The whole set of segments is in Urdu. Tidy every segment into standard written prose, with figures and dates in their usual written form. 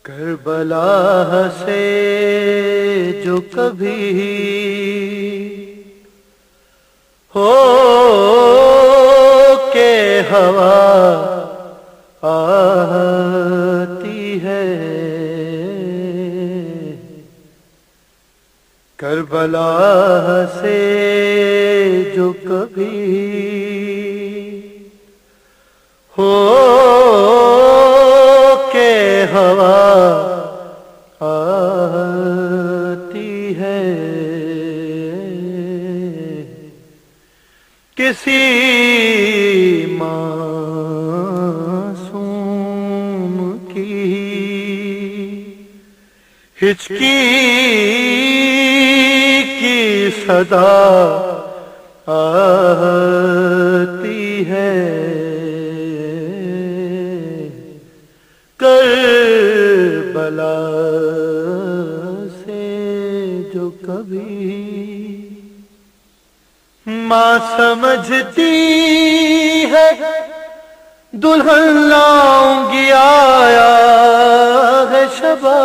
کربلا سے جو کبھی ہو کے ہوا آتی ہے، کربلا سے جو کبھی ہو کے ہوا آتی ہے، کسی معصوم کی ہچکی کی صدا آتی ہے، کربلا سے جو کبھی ماں سمجھتی ہے دلہن لاؤں گی آیا ہے شبہ،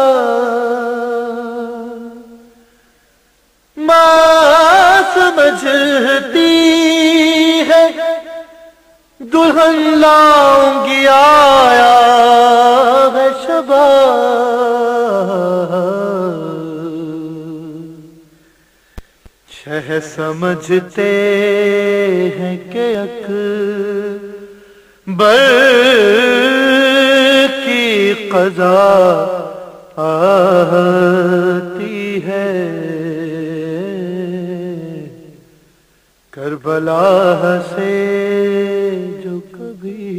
ماں سمجھتی ہے دلہن لاؤں گی آیا ہے شبہ، شہ سمجھتے ہیں کہ اکبر کی قضا آتی ہے، کربلا سے جو کبھی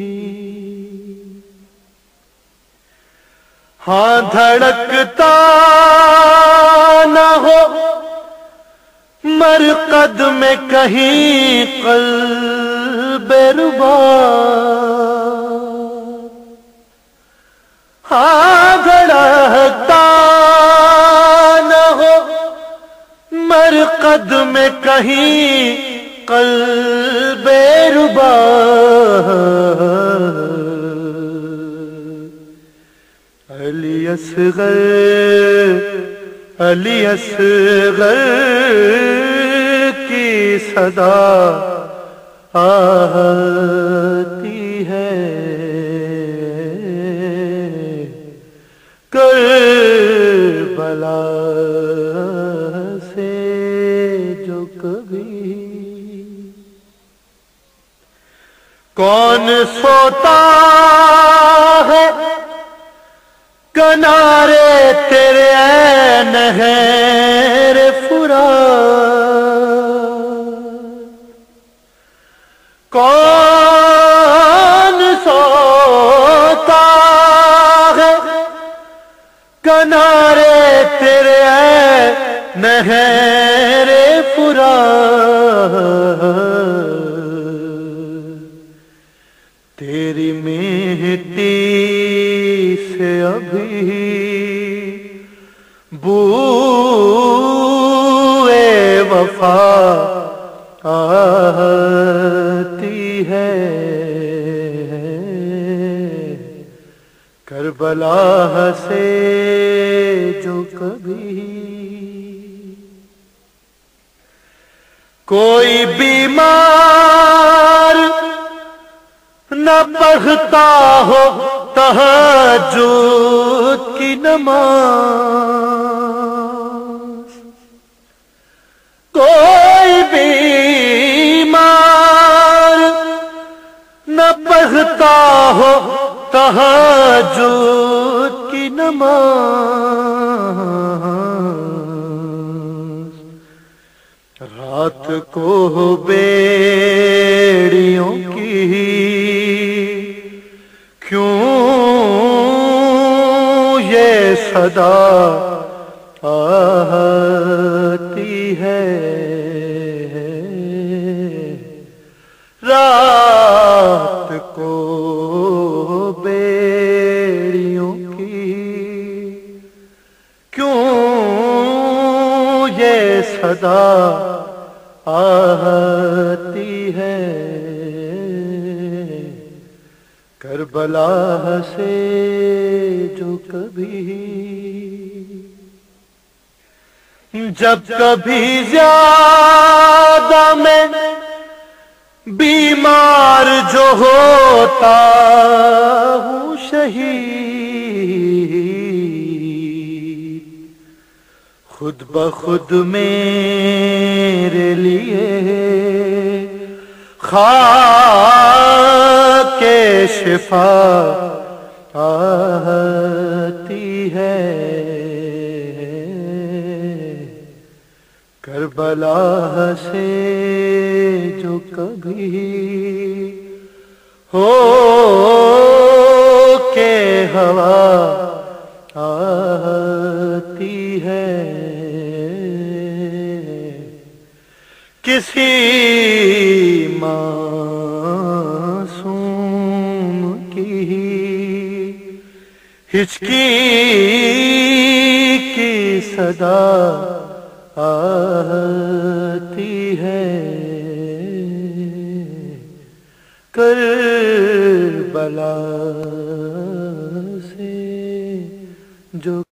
ہاں دھڑکتا نہ ہو مرقد میں کہیں قلب ربا، ہاں دھڑکتا نہ ہو مرقد میں کہیں قلب ربا، علی اصغر علی اصغر کی صدا آتی ہے، کربلا سے جو کبھی کون سوتا ہے کنارے تیرے اے نہر فرات، کون سوتا ہے کنارے تیرے اے نہر فرات، تیری مٹی سے ابھی بوئے وفا آتی ہے، کربلا سے جو کبھی کوئی بیمار نہ پڑھتا ہو تہجد کی نماز، کوئی بیمار نہ پڑھتا ہو تہجد کی نماز، رات کو بیڑیوں کی کیوں یہ صدا آتی ہے، رات کو بیڑیوں کی کیوں یہ صدا آتی ہے، کربلا سے جو کبھی جب کبھی زیادہ میں بیمار جو ہوتا ہوں شہید، خود بخود میرے لیے خاک شفا آتی ہے۔ کربلا سے جو کبھی ہو کے ہوا آتی ہے، کسی معصوم کی ہچکی کی صدا آتی ہے۔ کربلا سے جو